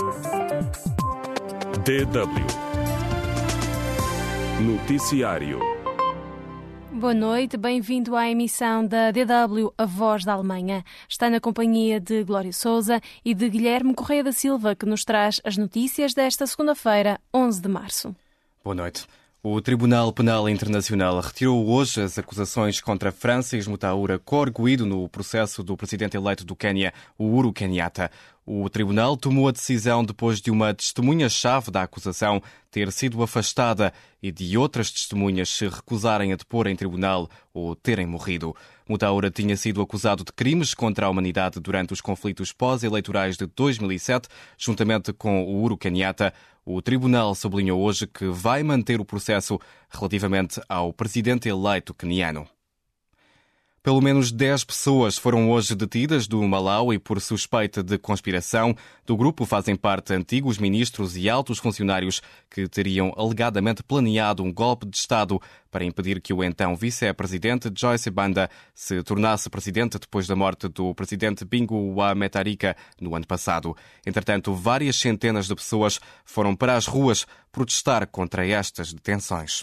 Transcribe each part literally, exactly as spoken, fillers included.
D W Noticiário. Boa noite, bem-vindo à emissão da D W, A Voz da Alemanha. Está na companhia de Glória Sousa e de Guilherme Correia da Silva, que nos traz as notícias desta segunda-feira, onze de março. Boa noite. O Tribunal Penal Internacional retirou hoje as acusações contra Francis Mutaura, coarguido no processo do presidente eleito do Quênia, Uhuru Kenyatta. O tribunal tomou a decisão depois de uma testemunha-chave da acusação ter sido afastada e de outras testemunhas se recusarem a depor em tribunal ou terem morrido. Mutaura tinha sido acusado de crimes contra a humanidade durante os conflitos pós-eleitorais de dois mil e sete, juntamente com Uhuru Kenyatta. O tribunal sublinhou hoje que vai manter o processo relativamente ao presidente eleito queniano. Pelo menos dez pessoas foram hoje detidas do Malawi por suspeita de conspiração. Do grupo fazem parte antigos ministros e altos funcionários que teriam alegadamente planeado um golpe de Estado para impedir que o então vice-presidente Joyce Banda se tornasse presidente depois da morte do presidente Bingu wa Mutharika no ano passado. Entretanto, várias centenas de pessoas foram para as ruas protestar contra estas detenções.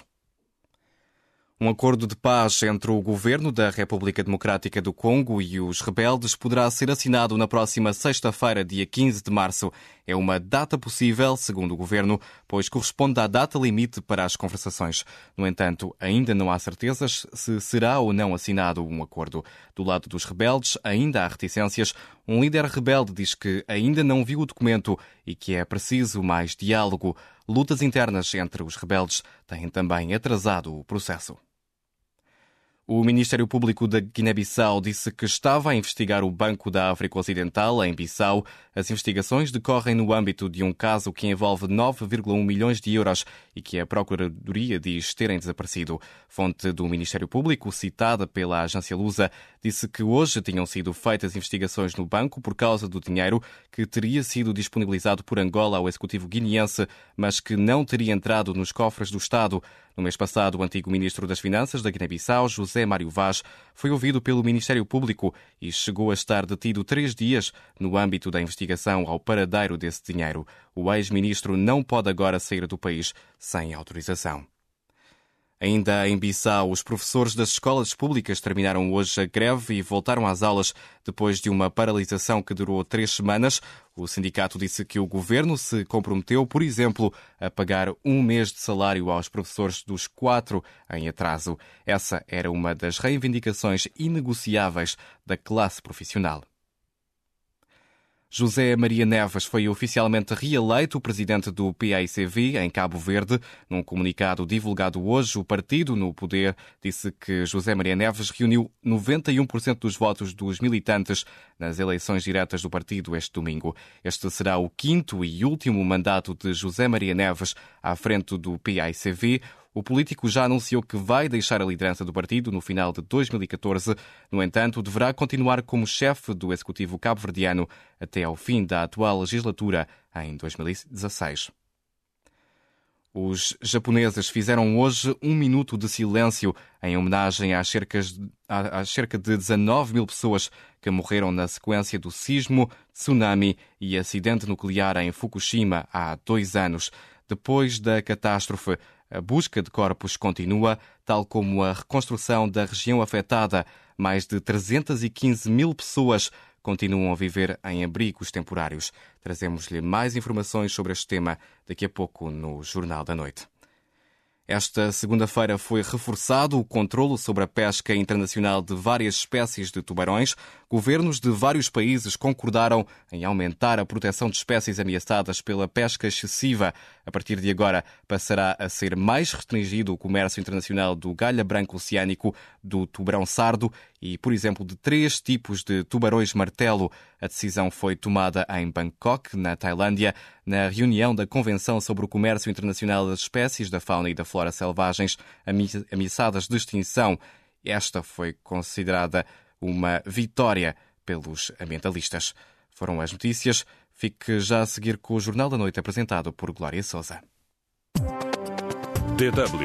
Um acordo de paz entre o governo da República Democrática do Congo e os rebeldes poderá ser assinado na próxima sexta-feira, dia quinze de março. É uma data possível, segundo o governo, pois corresponde à data limite para as conversações. No entanto, ainda não há certezas se será ou não assinado um acordo. Do lado dos rebeldes, ainda há reticências. Um líder rebelde diz que ainda não viu o documento e que é preciso mais diálogo. Lutas internas entre os rebeldes têm também atrasado o processo. O Ministério Público da Guiné-Bissau disse que estava a investigar o Banco da África Ocidental, em Bissau. As investigações decorrem no âmbito de um caso que envolve nove vírgula um milhões de euros e que a Procuradoria diz terem desaparecido. Fonte do Ministério Público, citada pela agência Lusa, disse que hoje tinham sido feitas investigações no banco por causa do dinheiro que teria sido disponibilizado por Angola ao executivo guineense, mas que não teria entrado nos cofres do Estado. No mês passado, o antigo ministro das Finanças da Guiné-Bissau, José Mário Vaz, foi ouvido pelo Ministério Público e chegou a estar detido três dias no âmbito da investigação ao paradeiro desse dinheiro. O ex-ministro não pode agora sair do país sem autorização. Ainda em Bissau, os professores das escolas públicas terminaram hoje a greve e voltaram às aulas depois de uma paralisação que durou três semanas. O sindicato disse que o governo se comprometeu, por exemplo, a pagar um mês de salário aos professores dos quatro em atraso. Essa era uma das reivindicações inegociáveis da classe profissional. José Maria Neves foi oficialmente reeleito presidente do P A I C V em Cabo Verde. Num comunicado divulgado hoje, o partido no poder disse que José Maria Neves reuniu noventa e um por cento dos votos dos militantes nas eleições diretas do partido este domingo. Este será o quinto e último mandato de José Maria Neves à frente do P A I C V. O político já anunciou que vai deixar a liderança do partido no final de dois mil e catorze. No entanto, deverá continuar como chefe do executivo cabo-verdiano até ao fim da atual legislatura, em dois mil e dezasseis. Os japoneses fizeram hoje um minuto de silêncio em homenagem às cerca, às cerca de dezanove mil pessoas que morreram na sequência do sismo, tsunami e acidente nuclear em Fukushima há dois anos. Depois da catástrofe, a busca de corpos continua, tal como a reconstrução da região afetada. Mais de trezentas e quinze mil pessoas continuam a viver em abrigos temporários. Trazemos-lhe mais informações sobre este tema daqui a pouco no Jornal da Noite. Esta segunda-feira foi reforçado o controlo sobre a pesca internacional de várias espécies de tubarões. Governos de vários países concordaram em aumentar a proteção de espécies ameaçadas pela pesca excessiva. A partir de agora, passará a ser mais restringido o comércio internacional do galha branco oceânico, do tubarão sardo e, por exemplo, de três tipos de tubarões martelo. A decisão foi tomada em Bangkok, na Tailândia, na reunião da Convenção sobre o Comércio Internacional das Espécies da Fauna e da Flora Selvagens ameaçadas de extinção. Esta foi considerada uma vitória pelos ambientalistas. Foram as notícias. Fique já a seguir com o Jornal da Noite apresentado por Glória Sousa. D W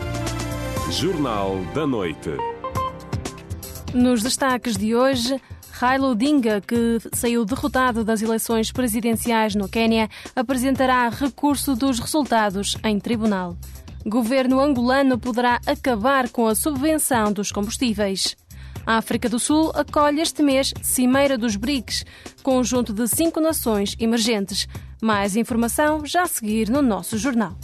Jornal da Noite. Nos destaques de hoje, Raila Odinga, que saiu derrotado das eleições presidenciais no Quênia, apresentará recurso dos resultados em tribunal. Governo angolano poderá acabar com a subvenção dos combustíveis. A África do Sul acolhe este mês Cimeira dos BRICS, conjunto de cinco nações emergentes. Mais informação já a seguir no nosso jornal.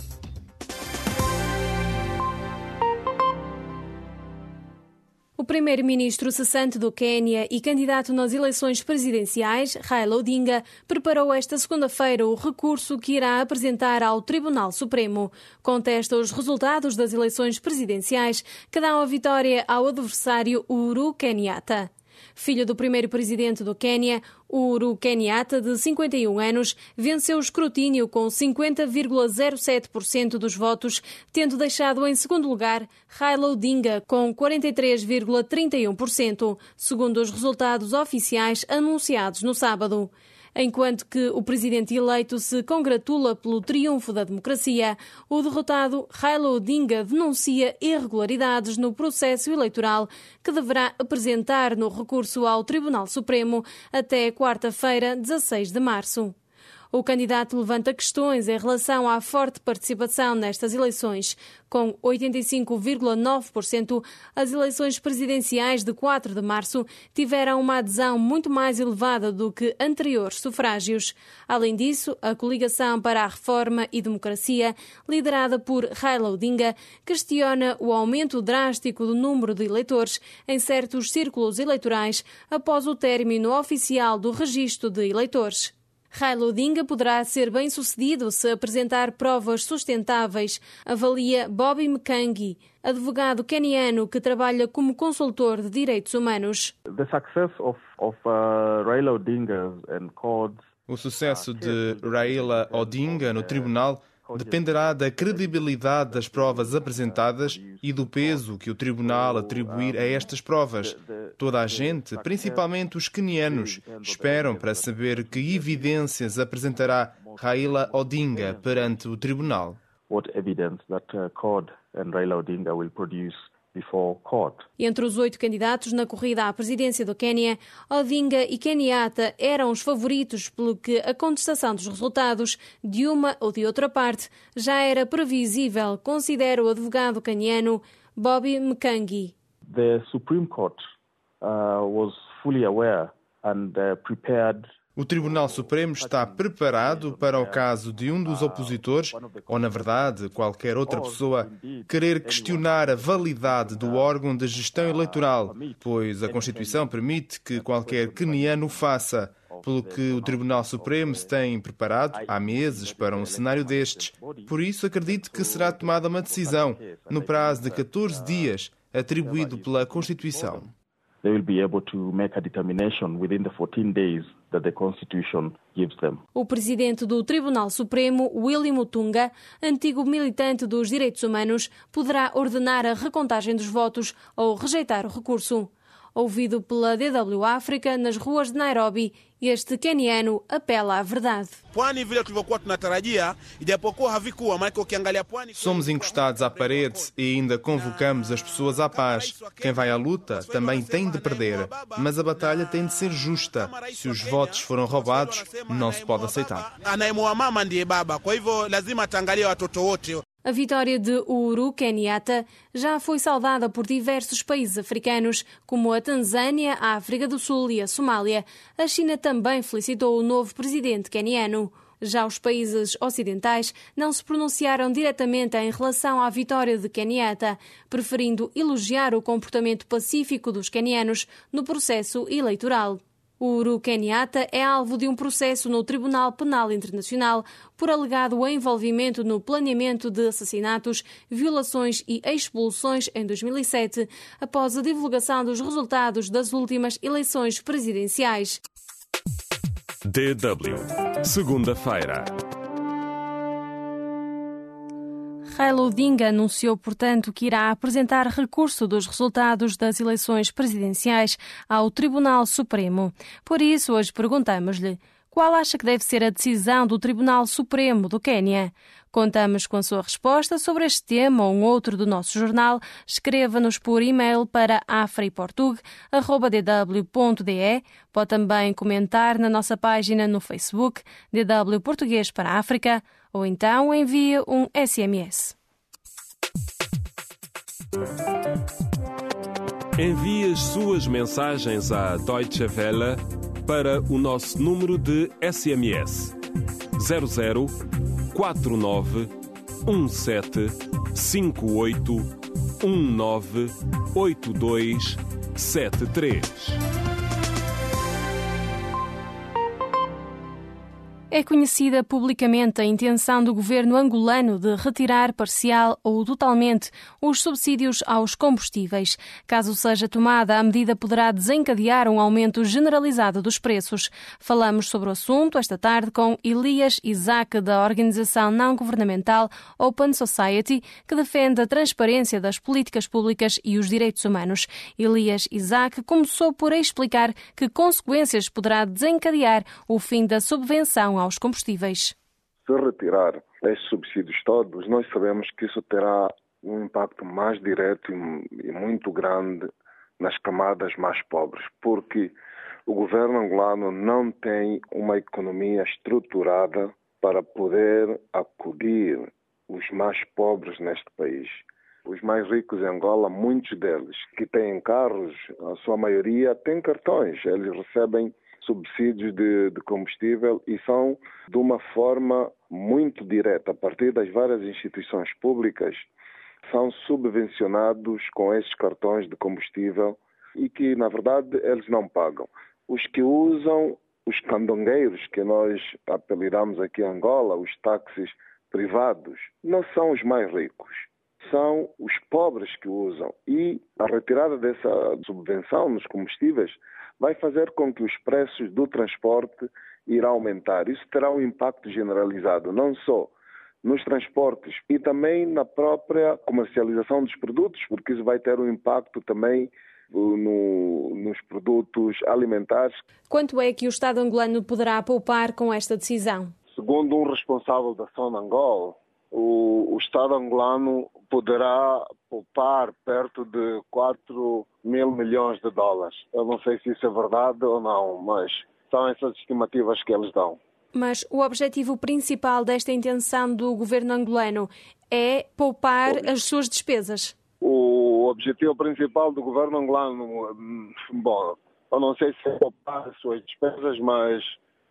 O primeiro-ministro cessante do Quênia e candidato nas eleições presidenciais, Raila Odinga, preparou esta segunda-feira o recurso que irá apresentar ao Tribunal Supremo. Contesta os resultados das eleições presidenciais que dão a vitória ao adversário Uhuru Kenyatta. Filho do primeiro presidente do Quênia, Uhuru Kenyatta, de cinquenta e um anos, venceu o escrutínio com cinquenta vírgula zero sete por cento dos votos, tendo deixado em segundo lugar Raila Odinga com quarenta e três vírgula trinta e um por cento, segundo os resultados oficiais anunciados no sábado. Enquanto que o presidente eleito se congratula pelo triunfo da democracia, o derrotado Raila Odinga denuncia irregularidades no processo eleitoral que deverá apresentar no recurso ao Tribunal Supremo até quarta-feira, dezasseis de março. O candidato levanta questões em relação à forte participação nestas eleições. Com oitenta e cinco vírgula nove por cento, as eleições presidenciais de quatro de março tiveram uma adesão muito mais elevada do que anteriores sufrágios. Além disso, a Coligação para a Reforma e Democracia, liderada por Raila Odinga, questiona o aumento drástico do número de eleitores em certos círculos eleitorais após o término oficial do registro de eleitores. Raila Odinga poderá ser bem-sucedido se apresentar provas sustentáveis, avalia Bobby Mkangi, advogado queniano que trabalha como consultor de direitos humanos. The success of, of, uh, Raila Odinga and courts, o sucesso de Raila Odinga no tribunal dependerá da credibilidade das provas apresentadas e do peso que o tribunal atribuir a estas provas. Toda a gente, principalmente os quenianos, esperam para saber que evidências apresentará Raila Odinga perante o tribunal. What evidence that uh, court and Raila Odinga will produce before court. Entre os oito candidatos na corrida à presidência do Quênia, Odinga e Kenyatta eram os favoritos, pelo que a contestação dos resultados, de uma ou de outra parte, já era previsível, considera o advogado queniano Bobby Mkangi. The Supreme Court uh, was fully aware and uh, prepared. O Tribunal Supremo está preparado para o caso de um dos opositores, ou, na verdade, qualquer outra pessoa, querer questionar a validade do órgão de gestão eleitoral, pois a Constituição permite que qualquer queniano o faça, pelo que o Tribunal Supremo se tem preparado há meses para um cenário destes. Por isso, acredito que será tomada uma decisão, no prazo de catorze dias, atribuído pela Constituição. They will be able to make a determination within the fourteen days that the Constitution gives them. O presidente do Tribunal Supremo, Willy Mutunga, antigo militante dos direitos humanos, poderá ordenar a recontagem dos votos ou rejeitar o recurso. Ouvido pela D W África nas ruas de Nairobi, este queniano apela à verdade. Somos encostados à parede e ainda convocamos as pessoas à paz. Quem vai à luta também tem de perder, mas a batalha tem de ser justa. Se os votos foram roubados, não se pode aceitar. A vitória de Uhuru Kenyatta já foi saudada por diversos países africanos, como a Tanzânia, a África do Sul e a Somália. A China também felicitou o novo presidente queniano. Já os países ocidentais não se pronunciaram diretamente em relação à vitória de Kenyatta, preferindo elogiar o comportamento pacífico dos quenianos no processo eleitoral. Uhuru Kenyatta é alvo de um processo no Tribunal Penal Internacional por alegado envolvimento no planeamento de assassinatos, violações e expulsões em dois mil e sete, após a divulgação dos resultados das últimas eleições presidenciais. D W, segunda-feira. Raila Odinga anunciou, portanto, que irá apresentar recurso dos resultados das eleições presidenciais ao Tribunal Supremo. Por isso, hoje perguntamos-lhe: Qual acha que deve ser a decisão do Tribunal Supremo do Quênia? Contamos com a sua resposta sobre este tema ou um outro do nosso jornal. Escreva-nos por e-mail para afriportug arroba d w ponto d e. Pode também comentar na nossa página no Facebook, D W Português para a África, ou então envie um S M S. Envie as suas mensagens à Deutsche Welle para o nosso número de S M S zero zero quatro nove um sete cinco oito um nove oito dois sete três. É conhecida publicamente a intenção do governo angolano de retirar parcial ou totalmente os subsídios aos combustíveis. Caso seja tomada, a medida poderá desencadear um aumento generalizado dos preços. Falamos sobre o assunto esta tarde com Elias Isaac, da organização não-governamental Open Society, que defende a transparência das políticas públicas e os direitos humanos. Elias Isaac começou por explicar que consequências poderá desencadear o fim da subvenção aos combustíveis. Se retirar estes subsídios todos, nós sabemos que isso terá um impacto mais direto e muito grande nas camadas mais pobres, porque o governo angolano não tem uma economia estruturada para poder acudir os mais pobres neste país. Os mais ricos em Angola, muitos deles que têm carros, a sua maioria tem cartões, eles recebem subsídios de, de combustível e são de uma forma muito direta, a partir das várias instituições públicas, são subvencionados com esses cartões de combustível e que, na verdade, eles não pagam. Os que usam, os candongueiros, que nós apelidamos aqui em Angola, os táxis privados, não são os mais ricos, são os pobres que usam. E a retirada dessa subvenção nos combustíveis vai fazer com que os preços do transporte irão aumentar. Isso terá um impacto generalizado, não só nos transportes e também na própria comercialização dos produtos, porque isso vai ter um impacto também no, nos produtos alimentares. Quanto é que o Estado angolano poderá poupar com esta decisão? Segundo um responsável da Sonangol, o, o Estado angolano poderá poupar perto de quatro mil milhões de dólares. Eu não sei se isso é verdade ou não, mas são essas estimativas que eles dão. Mas o objetivo principal desta intenção do governo angolano é poupar as suas despesas? O objetivo principal do governo angolano, bom, eu não sei se é poupar as suas despesas, mas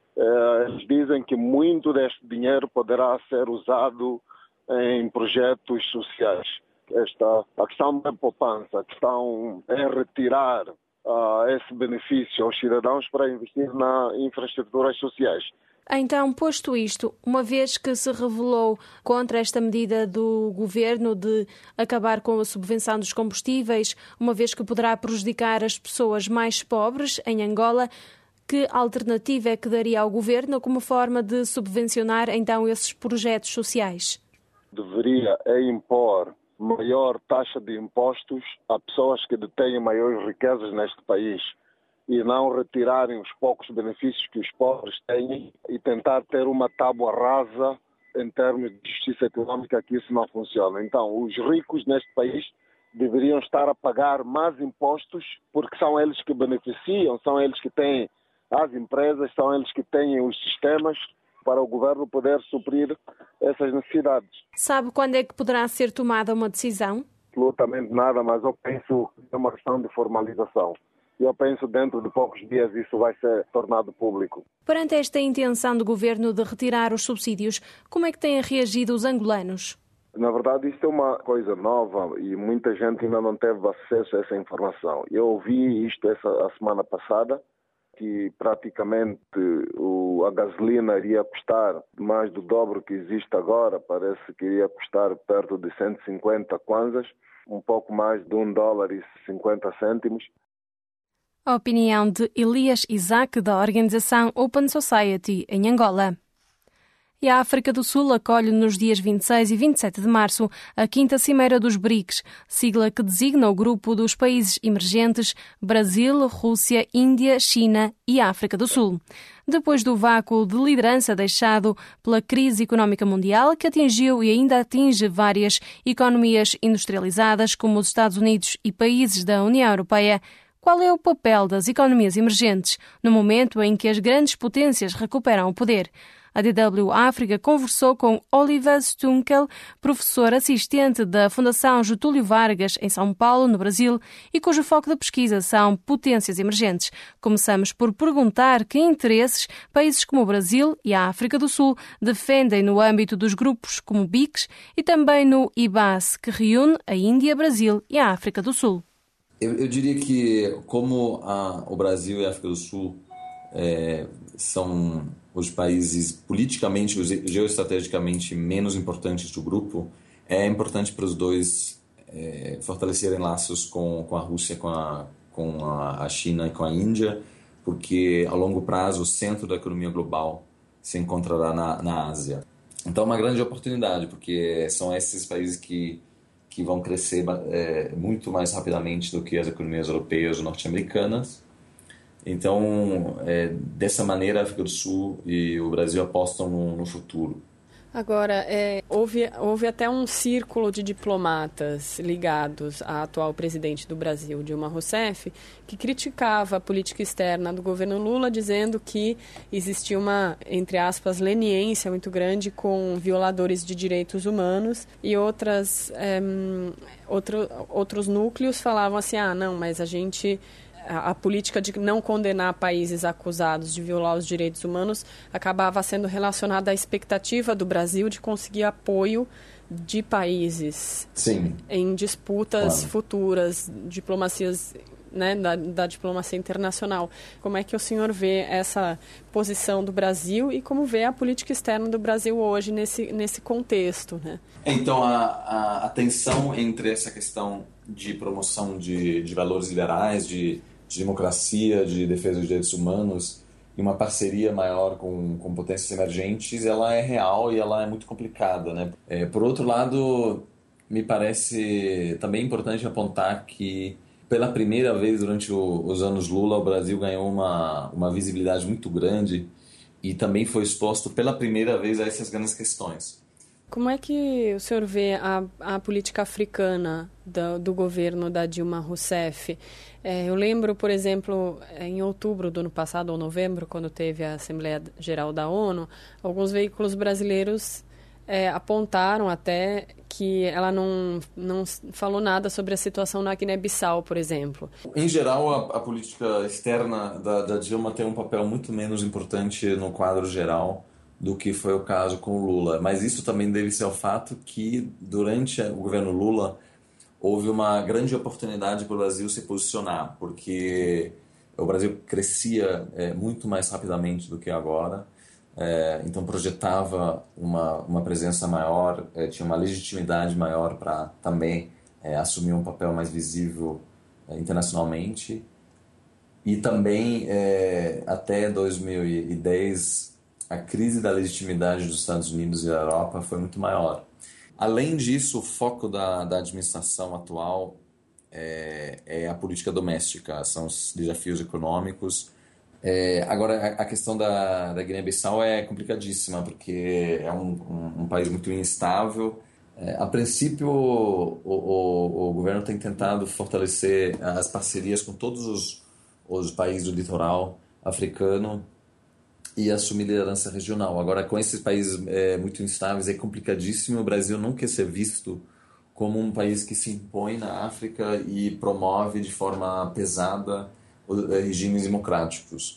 eh, eles dizem que muito deste dinheiro poderá ser usado em projetos sociais. Esta, a questão da poupança, a questão é retirar uh, esse benefício aos cidadãos para investir na infraestruturas sociais. Então, posto isto, uma vez que se revelou contra esta medida do governo de acabar com a subvenção dos combustíveis, uma vez que poderá prejudicar as pessoas mais pobres em Angola, que alternativa é que daria ao governo como forma de subvencionar então esses projetos sociais? Deveria é impor maior taxa de impostos a pessoas que detêm maiores riquezas neste país e não retirarem os poucos benefícios que os pobres têm e tentar ter uma tábua rasa em termos de justiça econômica, que isso não funciona. Então, os ricos neste país deveriam estar a pagar mais impostos porque são eles que beneficiam, são eles que têm as empresas, são eles que têm os sistemas para o governo poder suprir essas necessidades. Sabe quando é que poderá ser tomada uma decisão? Absolutamente nada, mas eu penso que é uma questão de formalização. Eu penso que dentro de poucos dias isso vai ser tornado público. Perante esta intenção do governo de retirar os subsídios, como é que têm reagido os angolanos? Na verdade, isto é uma coisa nova e muita gente ainda não teve acesso a essa informação. Eu ouvi isto essa, a semana passada, que praticamente o, a gasolina iria custar mais do dobro que existe agora, parece que iria custar perto de cento e cinquenta kwanzas, um pouco mais de um dólar e cinquenta cêntimos. A opinião de Elias Isaac, da organização Open Society, em Angola. E a África do Sul acolhe nos dias vinte e seis e vinte e sete de março a quinta Cimeira dos BRICS, sigla que designa o grupo dos países emergentes Brasil, Rússia, Índia, China e África do Sul. Depois do vácuo de liderança deixado pela crise económica mundial, que atingiu e ainda atinge várias economias industrializadas, como os Estados Unidos e países da União Europeia, qual é o papel das economias emergentes no momento em que as grandes potências recuperam o poder? A D W África conversou com Oliver Stunkel, professor assistente da Fundação Getúlio Vargas, em São Paulo, no Brasil, e cujo foco de pesquisa são potências emergentes. Começamos por perguntar que interesses países como o Brasil e a África do Sul defendem no âmbito dos grupos como o B R I C S e também no I B A S, que reúne a Índia, Brasil e a África do Sul. Eu, eu diria que, como a, o Brasil e a África do Sul é, são os países politicamente e geoestrategicamente menos importantes do grupo, é importante para os dois é, fortalecerem laços com, com a Rússia, com, a, com a China e com a Índia, porque a longo prazo o centro da economia global se encontrará na, na Ásia. Então é uma grande oportunidade, porque são esses países que, que vão crescer é, muito mais rapidamente do que as economias europeias ou norte-americanas. Então, é, dessa maneira, a África do Sul e o Brasil apostam no, no futuro. Agora, é, houve, houve até um círculo de diplomatas ligados à atual presidente do Brasil, Dilma Rousseff, que criticava a política externa do governo Lula, dizendo que existia uma, entre aspas, leniência muito grande com violadores de direitos humanos, e outras, é, outro, outros núcleos falavam assim, ah, não, mas a gente... a política de não condenar países acusados de violar os direitos humanos acabava sendo relacionada à expectativa do Brasil de conseguir apoio de países Sim. em disputas claro. futuras, diplomacias, né, da, da diplomacia internacional. Como é que o senhor vê essa posição do Brasil e como vê a política externa do Brasil hoje nesse, nesse contexto, né? Então, a, a, a tensão entre essa questão de promoção de, de valores liberais, de de democracia, de defesa dos direitos humanos e uma parceria maior com, com potências emergentes, ela é real e ela é muito complicada, né? É, por outro lado, me parece também importante apontar que pela primeira vez durante o, os anos Lula, o Brasil ganhou uma, uma visibilidade muito grande e também foi exposto pela primeira vez a essas grandes questões. Como é que o senhor vê a, a política africana do, do governo da Dilma Rousseff? É, eu lembro, por exemplo, em outubro do ano passado, ou novembro, quando teve a Assembleia Geral da ONU, alguns veículos brasileiros é, apontaram até que ela não, não falou nada sobre a situação na Guiné-Bissau, por exemplo. Em geral, a, a política externa da, da Dilma tem um papel muito menos importante no quadro geral do que foi o caso com o Lula. Mas isso também deve-se ao fato que, durante o governo Lula, houve uma grande oportunidade para o Brasil se posicionar, porque o Brasil crescia é, muito mais rapidamente do que agora, é, então projetava uma, uma presença maior, é, tinha uma legitimidade maior para também é, assumir um papel mais visível é, internacionalmente. E também, é, até dois mil e dez, a crise da legitimidade dos Estados Unidos e da Europa foi muito maior. Além disso, o foco da, da administração atual é, é a política doméstica, são os desafios econômicos. É, agora, a, a questão da, da Guiné-Bissau é complicadíssima, porque é um, um, um país muito instável. É, a princípio, o, o, o governo tem tentado fortalecer as parcerias com todos os, os países do litoral africano e assumir liderança regional. Agora, com esses países é, muito instáveis, é complicadíssimo. O Brasil não quer ser visto como um país que se impõe na África e promove de forma pesada regimes democráticos.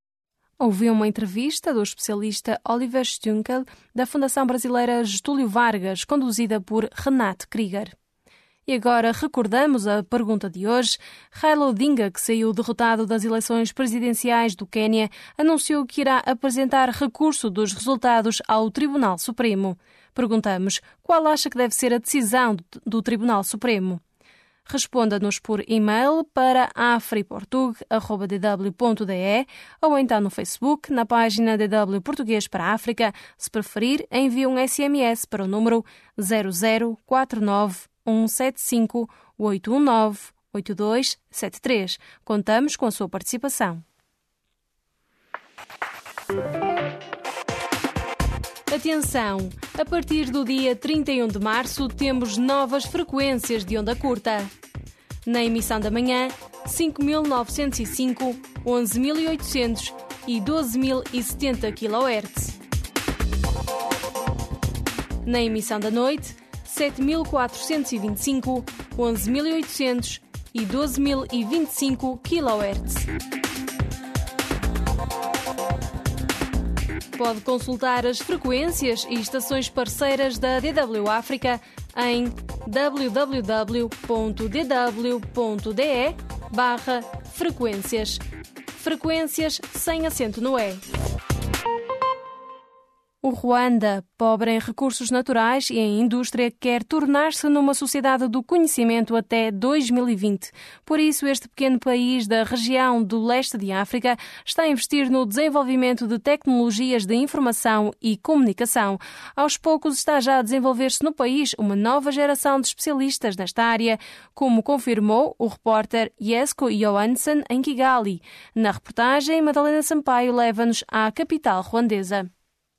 Ouviu uma entrevista do especialista Oliver Stunkel, da Fundação Brasileira Getúlio Vargas, conduzida por Renato Krieger. E agora recordamos a pergunta de hoje. Raila Odinga, que saiu derrotado das eleições presidenciais do Quênia, anunciou que irá apresentar recurso dos resultados ao Tribunal Supremo. Perguntamos qual acha que deve ser a decisão do Tribunal Supremo. Responda-nos por e-mail para afriportug arroba d w ponto d e ou então no Facebook, na página D W Português para a África. Se preferir, envie um S M S para o número zero zero quatro nove um sete cinco oito um nove oito dois sete três. Contamos com a sua participação. Atenção! A partir do dia trinta e um de março temos novas frequências de onda curta. Na emissão da manhã, cinco mil novecentos e cinco, onze mil e oitocentos e doze mil e setenta quilohertz. Na emissão da noite, sete mil quatrocentos e vinte e cinco, onze mil e oitocentos e doze mil e vinte e cinco quilohertz. Pode consultar as frequências e estações parceiras da D W África em w w w ponto d w ponto d e barra frequências. Frequências sem acento no E. O Ruanda, pobre em recursos naturais e em indústria, quer tornar-se numa sociedade do conhecimento até dois mil e vinte. Por isso, este pequeno país da região do leste de África está a investir no desenvolvimento de tecnologias de informação e comunicação. Aos poucos está já a desenvolver-se no país uma nova geração de especialistas nesta área, como confirmou o repórter Jesko Johansen em Kigali. Na reportagem, Madalena Sampaio leva-nos à capital ruandesa.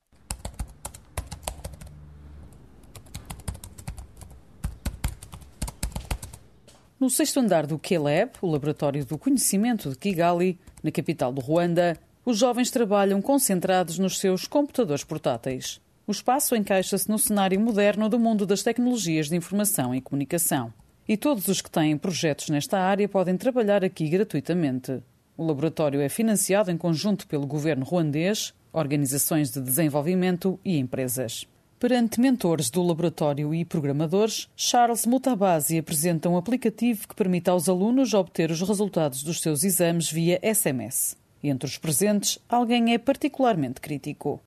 No sexto andar do K-Lab, o Laboratório do Conhecimento de Kigali, na capital do Ruanda, os jovens trabalham concentrados nos seus computadores portáteis. O espaço encaixa-se no cenário moderno do mundo das tecnologias de informação e comunicação. E todos os que têm projetos nesta área podem trabalhar aqui gratuitamente. O laboratório é financiado em conjunto pelo governo ruandês, organizações de desenvolvimento e empresas. Perante mentores do laboratório e programadores, Charles Mutabazi apresenta um aplicativo que permite aos alunos obter os resultados dos seus exames via S M S. Entre os presentes, alguém é particularmente crítico.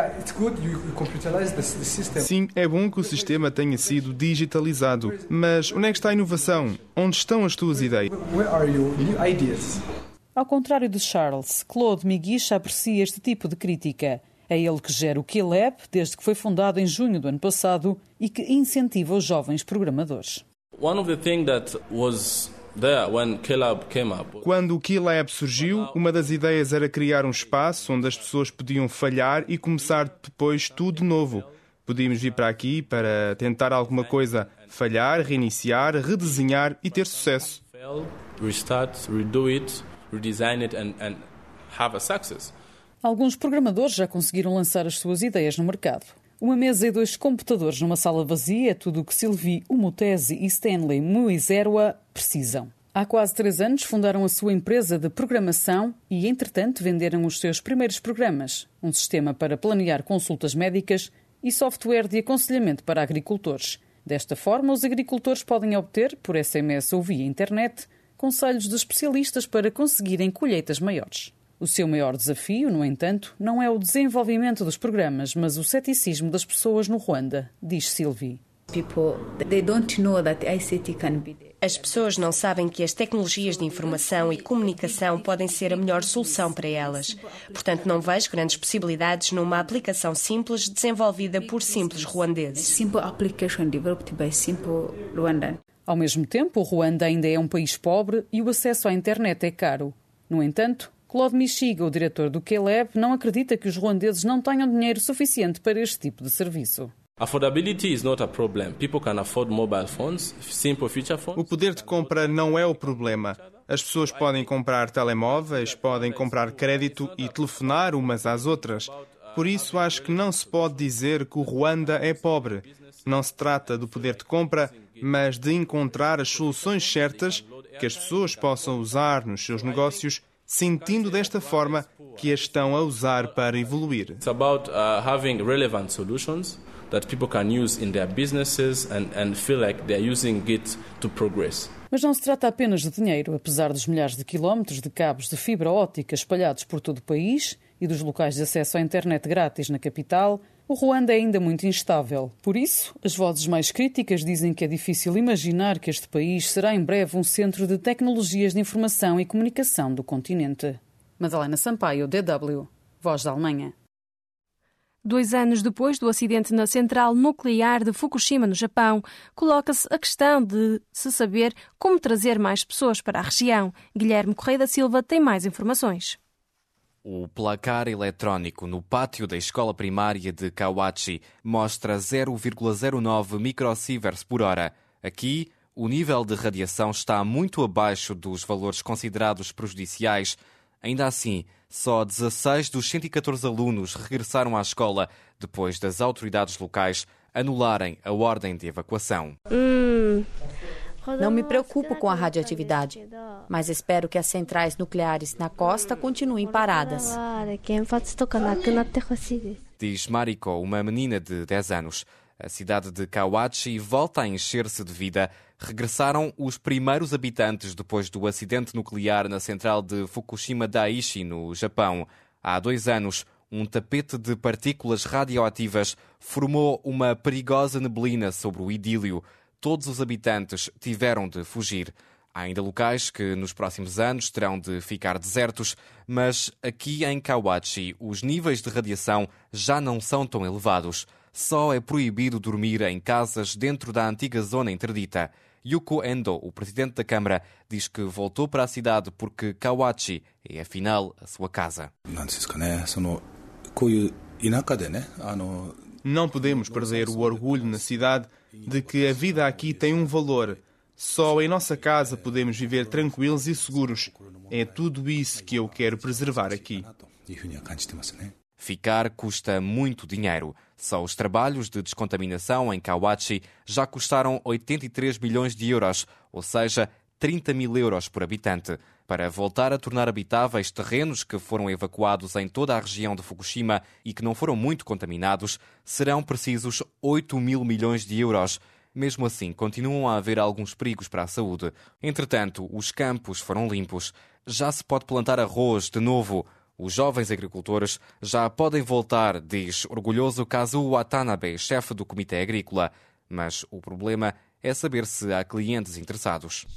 Sim, é bom que o sistema tenha sido digitalizado. Mas onde é que está a inovação? Onde estão as tuas ideias? Ao contrário de Charles, Claude Miguicha aprecia este tipo de crítica. É ele que gera o K-Lab desde que foi fundado em junho do ano passado e que incentiva os jovens programadores. Quando o K-Lab surgiu, uma das ideias era criar um espaço onde as pessoas podiam falhar e começar depois tudo de novo. Podíamos vir para aqui para tentar alguma coisa, falhar, reiniciar, redesenhar e ter sucesso. Alguns programadores já conseguiram lançar as suas ideias no mercado. Uma mesa e dois computadores numa sala vazia é tudo o que Sylvie Umutesi e Stanley Muizerwa precisam. Há quase três anos fundaram a sua empresa de programação e, entretanto, venderam os seus primeiros programas, um sistema para planear consultas médicas e software de aconselhamento para agricultores. Desta forma, os agricultores podem obter, por S M S ou via internet, conselhos de especialistas para conseguirem colheitas maiores. O seu maior desafio, no entanto, não é o desenvolvimento dos programas, mas o ceticismo das pessoas no Ruanda, diz Sylvie. As pessoas não sabem que as tecnologias de informação e comunicação podem ser a melhor solução para elas. Portanto, não vejo grandes possibilidades numa aplicação simples desenvolvida por simples ruandeses. Ao mesmo tempo, o Ruanda ainda é um país pobre e o acesso à internet é caro. No entanto, Claude Michiga, o diretor do K-Lab, não acredita que os ruandeses não tenham dinheiro suficiente para este tipo de serviço. O poder de compra não é o problema. As pessoas podem comprar telemóveis, podem comprar crédito e telefonar umas às outras. Por isso, acho que não se pode dizer que o Ruanda é pobre. Não se trata do poder de compra, mas de encontrar as soluções certas que as pessoas possam usar nos seus negócios, sentindo desta forma que as estão a usar para evoluir. It's about uh, having relevant solutions that people can use in their businesses and, and feel like they're using it to progress. Mas não se trata apenas de dinheiro. Apesar dos milhares de quilómetros de cabos de fibra óptica espalhados por todo o país e dos locais de acesso à internet grátis na capital, O Ruanda é ainda muito instável. Por isso, as vozes mais críticas dizem que é difícil imaginar que este país será em breve um centro de tecnologias de informação e comunicação do continente. Madalena Sampaio, D W, Voz da Alemanha. Dois anos depois do acidente na central nuclear de Fukushima, no Japão, coloca-se a questão de se saber como trazer mais pessoas para a região. Guilherme Correia da Silva tem mais informações. O placar eletrónico no pátio da escola primária de Kawachi mostra zero vírgula zero nove microsieverts por hora. Aqui, o nível de radiação está muito abaixo dos valores considerados prejudiciais. Ainda assim, só dezasseis dos cento e catorze alunos regressaram à escola depois das autoridades locais anularem a ordem de evacuação. Hum, não me preocupo com a radioatividade, mas espero que as centrais nucleares na costa continuem paradas. Diz Mariko, uma menina de dez anos. A cidade de Kawachi volta a encher-se de vida. Regressaram os primeiros habitantes depois do acidente nuclear na central de Fukushima Daiichi, no Japão. Há dois anos, um tapete de partículas radioativas formou uma perigosa neblina sobre o idílio. Todos os habitantes tiveram de fugir. Há ainda locais que nos próximos anos terão de ficar desertos, mas aqui em Kawachi os níveis de radiação já não são tão elevados. Só é proibido dormir em casas dentro da antiga zona interdita. Yuko Endo, o presidente da Câmara, diz que voltou para a cidade porque Kawachi é, afinal, a sua casa. Não podemos perder o orgulho na cidade de que a vida aqui tem um valor. Só em nossa casa podemos viver tranquilos e seguros. É tudo isso que eu quero preservar aqui. Ficar custa muito dinheiro. Só os trabalhos de descontaminação em Kawachi já custaram oitenta e três milhões de euros, ou seja, trinta mil euros por habitante. Para voltar a tornar habitáveis terrenos que foram evacuados em toda a região de Fukushima e que não foram muito contaminados, serão precisos oito mil milhões de euros. Mesmo assim, continuam a haver alguns perigos para a saúde. Entretanto, os campos foram limpos. Já se pode plantar arroz de novo. Os jovens agricultores já podem voltar, diz orgulhoso Kazuo Watanabe, chefe do Comitê Agrícola. Mas o problema é saber se há clientes interessados.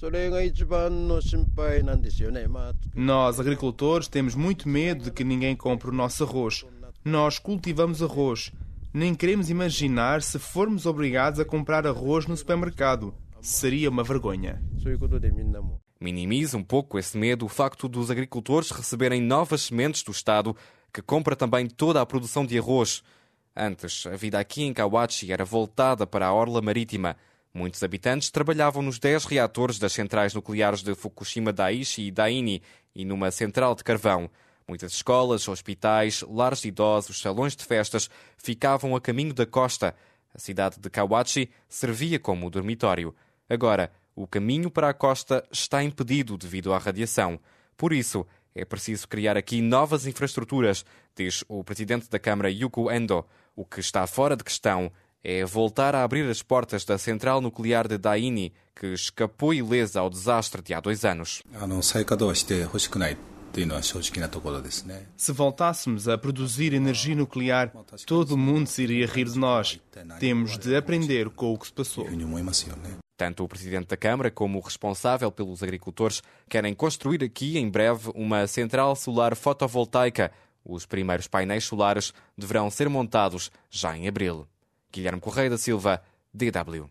Nós, agricultores, temos muito medo de que ninguém compre o nosso arroz. Nós cultivamos arroz. Nem queremos imaginar se formos obrigados a comprar arroz no supermercado. Seria uma vergonha. Minimiza um pouco esse medo o facto dos agricultores receberem novas sementes do Estado, que compra também toda a produção de arroz. Antes, a vida aqui em Kawachi era voltada para a orla marítima. Muitos habitantes trabalhavam nos dez reatores das centrais nucleares de Fukushima Daiichi e Daini e numa central de carvão. Muitas escolas, hospitais, lares de idosos, salões de festas ficavam a caminho da costa. A cidade de Kawachi servia como dormitório. Agora, o caminho para a costa está impedido devido à radiação. Por isso, é preciso criar aqui novas infraestruturas, diz o presidente da Câmara Yuko Endo. O que está fora de questão é voltar a abrir as portas da central nuclear de Daini, que escapou ilesa ao desastre de há dois anos. Se voltássemos a produzir energia nuclear, todo o mundo se iria rir de nós. Temos de aprender com o que se passou. Tanto o presidente da Câmara como o responsável pelos agricultores querem construir aqui, em breve, uma central solar fotovoltaica. Os primeiros painéis solares deverão ser montados já em abril. Guilherme Correia da Silva, D W.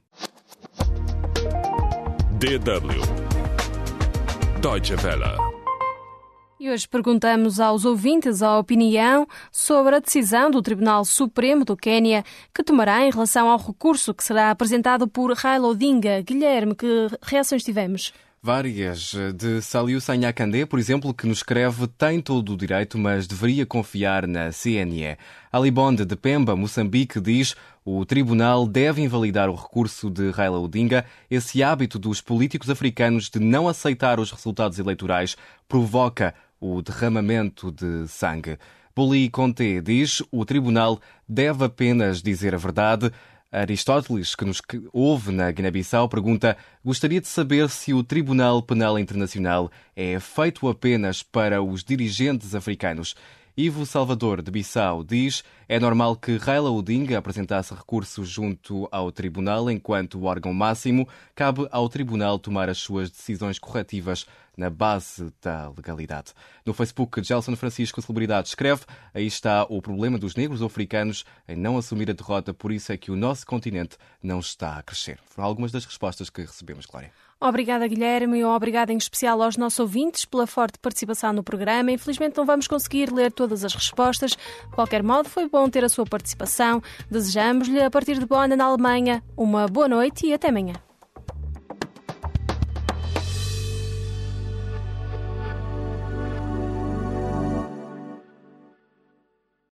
D W. Deutsche Welle. E hoje perguntamos aos ouvintes a opinião sobre a decisão do Tribunal Supremo do Quênia que tomará em relação ao recurso que será apresentado por Raila Odinga. Guilherme, que reações tivemos? Várias. De Saliu Sanhakandé, por exemplo, que nos escreve: tem todo o direito, mas deveria confiar na C N E. Alibonde de Pemba, Moçambique, diz: o tribunal deve invalidar o recurso de Raila Odinga. Esse hábito dos políticos africanos de não aceitar os resultados eleitorais provoca o derramamento de sangue. Boli Conté diz: o tribunal deve apenas dizer a verdade. Aristóteles, que nos ouve na Guiné-Bissau, pergunta: gostaria de saber se o Tribunal Penal Internacional é feito apenas para os dirigentes africanos. Ivo Salvador, de Bissau, diz: é normal que Raila Odinga apresentasse recurso junto ao Tribunal enquanto órgão máximo. Cabe ao Tribunal tomar as suas decisões corretivas na base da legalidade. No Facebook, Gelson Francisco, celebridade, escreve: aí está o problema dos negros africanos em não assumir a derrota, por isso é que o nosso continente não está a crescer. Foram algumas das respostas que recebemos, Glória. Obrigada, Guilherme, e obrigada em especial aos nossos ouvintes pela forte participação no programa. Infelizmente não vamos conseguir ler todas as respostas. De qualquer modo, foi bom ter a sua participação. Desejamos-lhe, a partir de Bonn, na Alemanha, uma boa noite e até amanhã.